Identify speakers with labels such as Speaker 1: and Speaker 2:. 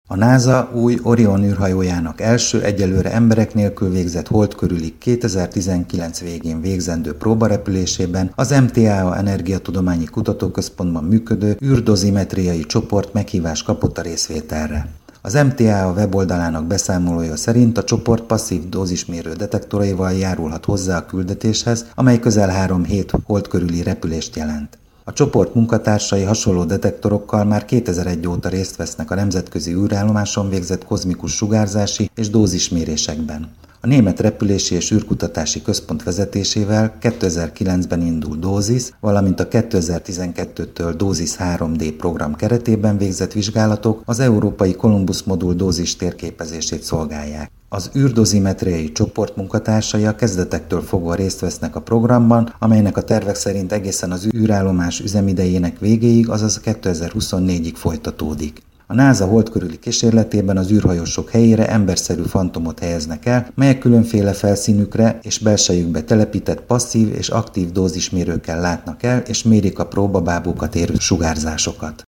Speaker 1: A NASA új Orion űrhajójának első, egyelőre emberek nélkül végzett hold körüli 2019 végén végzendő próbarepülésében az MTAA Energiatudományi Kutatóközpontban működő űrdozimetriai csoport meghívást kapott a részvételre. Az MTAA weboldalának beszámolója szerint a csoport passzív dózismérő detektoraival járulhat hozzá a küldetéshez, amely közel 3 hét hold körüli repülést jelent. A csoport munkatársai hasonló detektorokkal már 2001 óta részt vesznek a nemzetközi űrállomáson végzett kozmikus sugárzási és dózismérésekben. A Német Repülési és űrkutatási Központ vezetésével 2009-ben indul DOSIS, valamint a 2012-től DOSIS 3D program keretében végzett vizsgálatok az európai Columbus modul dózis térképezését szolgálják. Az űrdozimetriai csoport munkatársai a kezdetektől fogva részt vesznek a programban, amelynek a tervek szerint egészen az űrállomás üzemidejének végéig, azaz 2024-ig folytatódik. A NASA hold körüli kísérletében az űrhajósok helyére emberszerű fantomot helyeznek el, melyek különféle felszínükre és belsejükbe telepített passzív és aktív dózismérőkkel látnak el és mérik a próbabábúkat érő sugárzásokat.